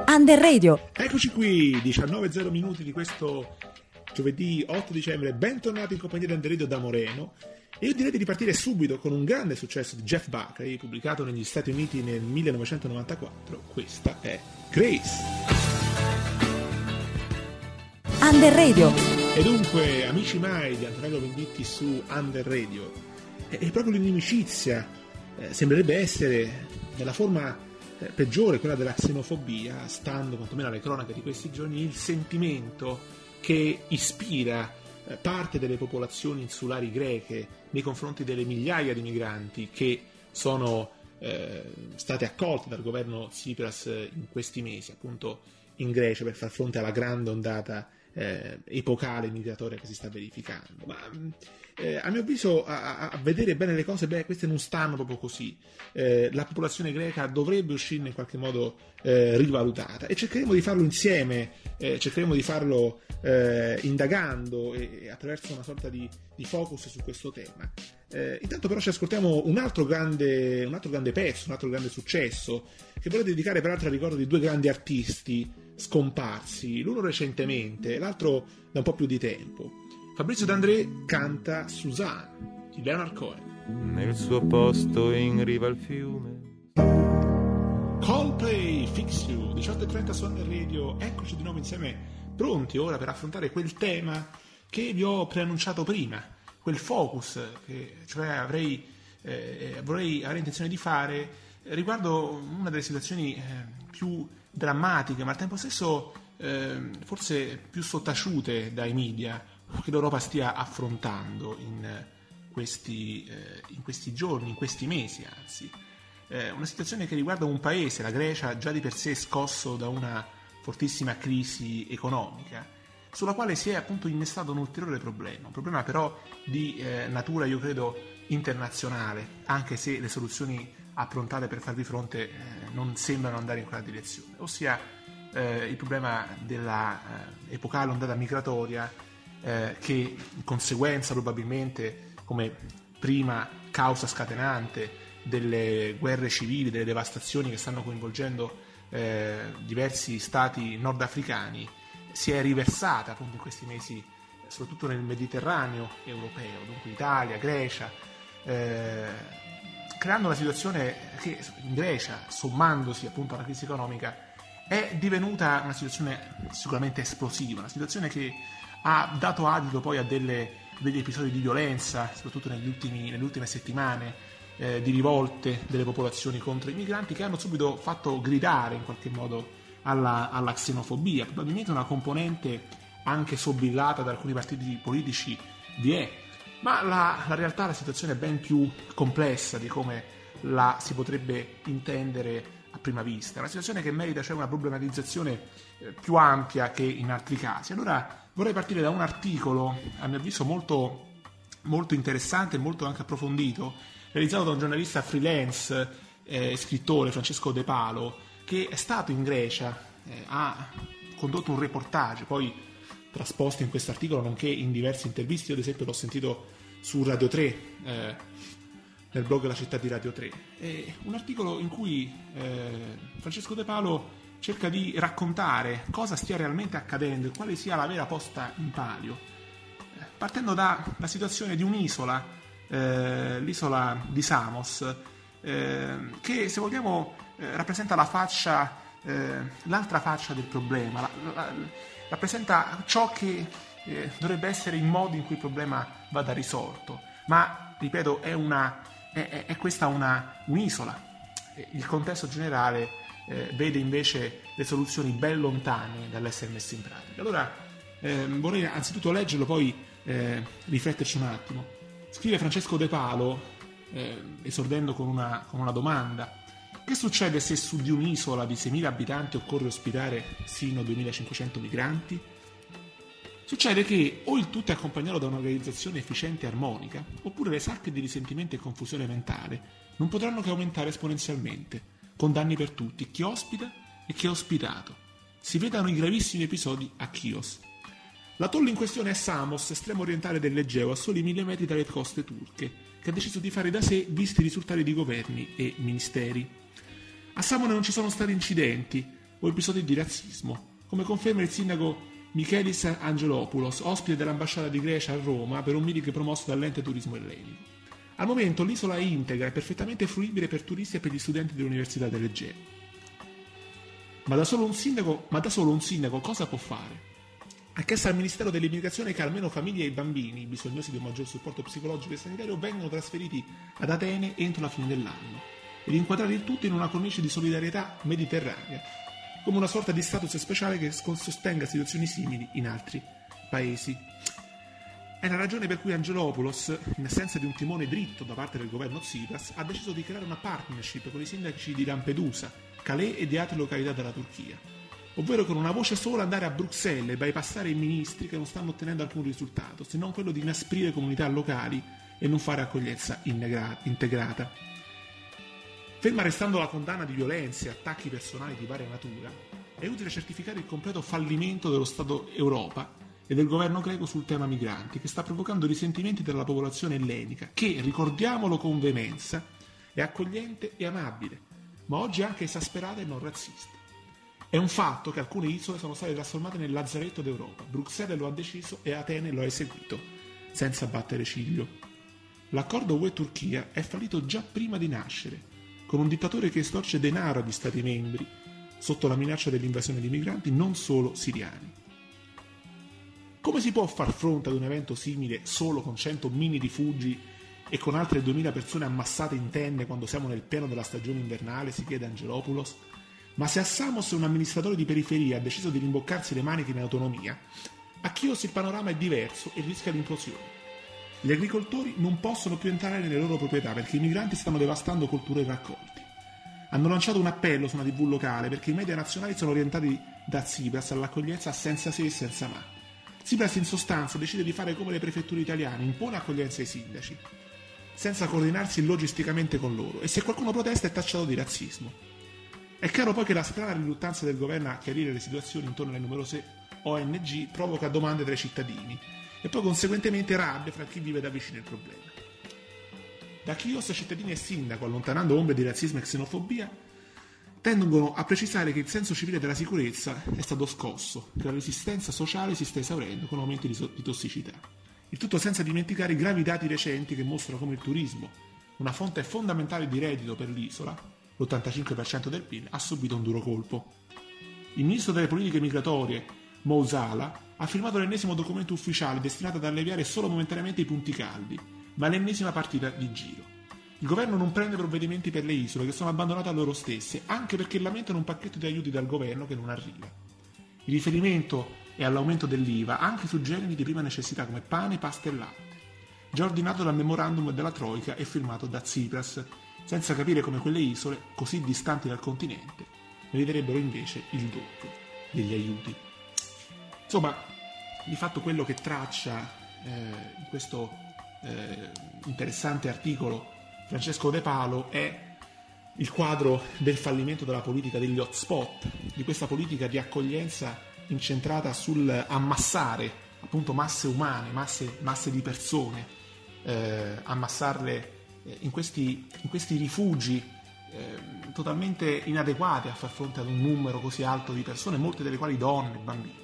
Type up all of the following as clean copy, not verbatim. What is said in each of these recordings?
Under Radio. Eccoci qui, 19:0 minuti di questo giovedì 8 dicembre, bentornati in compagnia di Under Radio da Moreno. E io direi di ripartire subito con un grande successo di Jeff Buckley, pubblicato negli Stati Uniti nel 1994. Questa è Grace. Under Radio. E dunque, amici mai di Antonello Venditti su Under Radio, è proprio l'inimicizia, sembrerebbe essere nella forma peggiore, quella della xenofobia, stando quantomeno alle cronache di questi giorni, il sentimento che ispira parte delle popolazioni insulari greche nei confronti delle migliaia di migranti che sono state accolte dal governo Tsipras in questi mesi, appunto in Grecia, per far fronte alla grande ondata epocale migratoria che si sta verificando. Ma a mio avviso, a vedere bene le cose, queste non stanno proprio così. La popolazione greca dovrebbe uscirne in qualche modo rivalutata, e cercheremo di farlo insieme, cercheremo di farlo indagando e attraverso una sorta di focus su questo tema. Intanto però ci ascoltiamo un altro grande pezzo, un altro grande successo, che vorrei dedicare peraltro al ricordo di due grandi artisti scomparsi, l'uno recentemente, l'altro da un po' più di tempo. Fabrizio D'André canta Suzanne di Leonard Cohen. Nel suo posto in riva al fiume. Coldplay, Fix You, 18:30 su Under Radio. Eccoci di nuovo insieme, pronti ora per affrontare quel tema che vi ho preannunciato prima, quel focus che avrei intenzione di fare riguardo una delle situazioni più drammatiche, ma al tempo stesso forse più sottaciute dai media, che l'Europa stia affrontando in questi giorni, in questi mesi anzi. Una situazione che riguarda un paese, la Grecia, già di per sé scosso da una fortissima crisi economica, sulla quale si è appunto innestato un ulteriore problema, un problema però di natura, io credo, internazionale, anche se le soluzioni approntate per farvi fronte non sembrano andare in quella direzione, ossia il problema della epocale ondata migratoria che in conseguenza probabilmente come prima causa scatenante delle guerre civili, delle devastazioni che stanno coinvolgendo diversi stati nordafricani, si è riversata appunto in questi mesi soprattutto nel Mediterraneo europeo, dunque Italia, Grecia, creando una situazione che in Grecia, sommandosi appunto alla crisi economica, è divenuta una situazione sicuramente esplosiva, una situazione che ha dato adito poi a degli episodi di violenza, soprattutto nelle ultime settimane, di rivolte delle popolazioni contro i migranti, che hanno subito fatto gridare in qualche modo alla xenofobia. Probabilmente una componente anche sobillata da alcuni partiti politici vi è, ma la realtà, la situazione è ben più complessa di come la si potrebbe intendere a prima vista. È una situazione che merita una problematizzazione più ampia che in altri casi. Allora vorrei partire da un articolo, a mio avviso molto, molto interessante e molto anche approfondito, realizzato da un giornalista freelance, scrittore, Francesco De Palo, che è stato in Grecia, ha condotto un reportage, poi trasposto in questo articolo, nonché in diverse interviste. Io ad esempio l'ho sentito su Radio 3, nel blog La Città di Radio 3. È un articolo in cui Francesco De Palo cerca di raccontare cosa stia realmente accadendo e quale sia la vera posta in palio, partendo dalla situazione di un'isola, l'isola di Samos, che, se vogliamo, rappresenta l'altra faccia del problema, rappresenta ciò che dovrebbe essere il modo in cui il problema vada risolto. Ma, ripeto, è questa un'isola. Il contesto generale vede invece le soluzioni ben lontane dall'essere messe in pratica. Allora vorrei anzitutto leggerlo, poi rifletterci un attimo. Scrive Francesco De Palo, esordendo con una domanda: che succede se su di un'isola di 6.000 abitanti occorre ospitare sino a 2.500 migranti? Succede che o il tutto è accompagnato da un'organizzazione efficiente e armonica, oppure le sacche di risentimento e confusione mentale non potranno che aumentare esponenzialmente, con danni per tutti, chi ospita e chi è ospitato. Si vedano i gravissimi episodi a Chios. L'atollo in questione è Samos, estremo orientale dell'Egeo, a soli 1.000 metri dalle coste turche, che ha deciso di fare da sé visti i risultati di governi e ministeri. A Samone non ci sono stati incidenti, o episodi di razzismo, come conferma il sindaco Michelis Angelopoulos, ospite dell'ambasciata di Grecia a Roma per un meeting promosso dall'ente turismo ellenico. Al momento l'isola è integra e perfettamente fruibile per turisti e per gli studenti dell'Università dell'Egeo. Ma da solo un sindaco cosa può fare? Ha chiesto al Ministero dell'Immigrazione che almeno famiglie e bambini, bisognosi di un maggior supporto psicologico e sanitario, vengano trasferiti ad Atene entro la fine dell'anno ed inquadrare il tutto in una cornice di solidarietà mediterranea, come una sorta di status speciale che sostenga situazioni simili in altri paesi. È la ragione per cui Angelopoulos, in assenza di un timone dritto da parte del governo Tsipras, ha deciso di creare una partnership con i sindaci di Lampedusa, Calais e di altre località della Turchia, ovvero con una voce sola andare a Bruxelles e bypassare i ministri che non stanno ottenendo alcun risultato, se non quello di inasprire comunità locali e non fare accoglienza integrata. Ferma restando la condanna di violenze e attacchi personali di varia natura, è utile certificare il completo fallimento dello Stato Europa e del governo greco sul tema migranti, che sta provocando risentimenti della popolazione ellenica, che, ricordiamolo con veemenza, è accogliente e amabile, ma oggi anche esasperata e non razzista. È un fatto che alcune isole sono state trasformate nel lazzaretto d'Europa. Bruxelles lo ha deciso e Atene lo ha eseguito, senza battere ciglio. L'accordo UE-Turchia è fallito già prima di nascere, con un dittatore che estorce denaro agli Stati membri, sotto la minaccia dell'invasione di migranti non solo siriani. Come si può far fronte ad un evento simile solo con 100 mini rifugi e con altre 2000 persone ammassate in tende quando siamo nel pieno della stagione invernale, si chiede Angelopoulos? Ma se a Samos un amministratore di periferia ha deciso di rimboccarsi le maniche in autonomia, a Chios il panorama è diverso e rischia l'implosione. Gli agricoltori non possono più entrare nelle loro proprietà perché i migranti stanno devastando colture e raccolti. Hanno lanciato un appello su una TV locale perché i media nazionali sono orientati da Tsipras all'accoglienza senza se e senza ma. Tsipras in sostanza decide di fare come le prefetture italiane, impone accoglienza ai sindaci, senza coordinarsi logisticamente con loro, e se qualcuno protesta è tacciato di razzismo. È chiaro poi che la strana riluttanza del governo a chiarire le situazioni intorno alle numerose ONG provoca domande tra i cittadini e poi conseguentemente rabbia fra chi vive da vicino il problema. Da Chios, cittadini e sindaco, allontanando ombre di razzismo e xenofobia, tendono a precisare che il senso civile della sicurezza è stato scosso, che la resistenza sociale si sta esaurendo con aumenti di tossicità. Il tutto senza dimenticare i gravi dati recenti che mostrano come il turismo, una fonte fondamentale di reddito per l'isola, l'85% del PIL, ha subito un duro colpo. Il ministro delle politiche migratorie, Mousala, ha firmato l'ennesimo documento ufficiale destinato ad alleviare solo momentaneamente i punti caldi, ma l'ennesima partita di giro. Il governo non prende provvedimenti per le isole che sono abbandonate a loro stesse, anche perché lamentano un pacchetto di aiuti dal governo che non arriva. Il riferimento è all'aumento dell'IVA anche su generi di prima necessità come pane, pasta e latte, già ordinato dal memorandum della Troika e firmato da Tsipras, senza capire come quelle isole, così distanti dal continente, meriterebbero invece il doppio degli aiuti. Insomma, di fatto quello che traccia in questo interessante articolo Francesco De Palo è il quadro del fallimento della politica degli hotspot, di questa politica di accoglienza incentrata sul ammassare appunto masse umane, masse di persone, ammassarle in questi rifugi totalmente inadeguati a far fronte ad un numero così alto di persone, molte delle quali donne e bambini.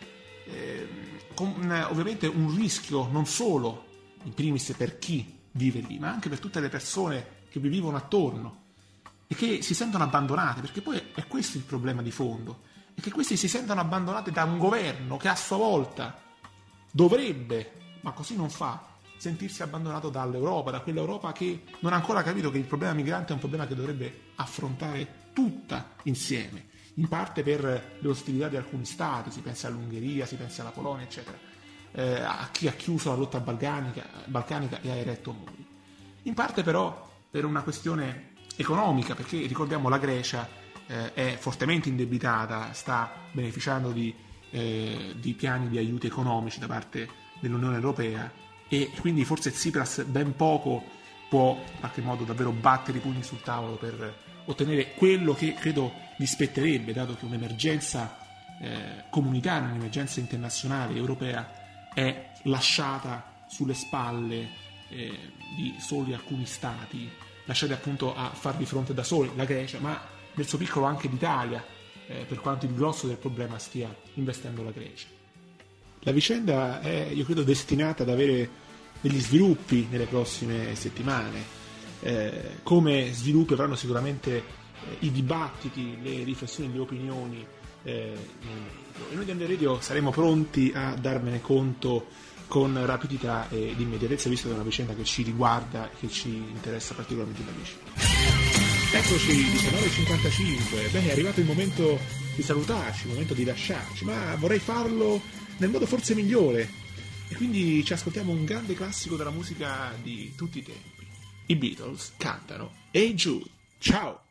Con ovviamente un rischio non solo in primis per chi vive lì, ma anche per tutte le persone che vi vivono attorno e che si sentono abbandonate, perché poi è questo il problema di fondo, è che questi si sentono abbandonati da un governo che a sua volta dovrebbe, ma così non fa, sentirsi abbandonato dall'Europa, da quell'Europa che non ha ancora capito che il problema migrante è un problema che dovrebbe affrontare tutta insieme, in parte per le ostilità di alcuni stati, si pensa all'Ungheria, si pensa alla Polonia, eccetera, a chi ha chiuso la rotta balcanica e ha eretto muri. In parte però per una questione economica, perché ricordiamo la Grecia è fortemente indebitata, sta beneficiando di piani di aiuti economici da parte dell'Unione Europea e quindi forse Tsipras ben poco può in qualche modo davvero battere i pugni sul tavolo per ottenere quello che credo gli spetterebbe, dato che un'emergenza comunitaria, un'emergenza internazionale europea è lasciata sulle spalle di soli alcuni stati, lasciati appunto a farvi fronte da soli, la Grecia, ma nel suo piccolo anche l'Italia, per quanto il grosso del problema stia investendo la Grecia. La vicenda è, io credo, destinata ad avere degli sviluppi nelle prossime settimane. Come sviluppi avranno sicuramente i dibattiti, le riflessioni, le opinioni nel merito. E noi di Under Radio saremo pronti a darmene conto con rapidità ed immediatezza, visto che è una vicenda che ci riguarda e che ci interessa particolarmente da vicino. Eccoci, 19.55. Bene, è arrivato il momento di salutarci, il momento di lasciarci, ma vorrei farlo nel modo forse migliore. E quindi ci ascoltiamo un grande classico della musica di tutti i tempi. I Beatles cantano Hey Jude. Ciao!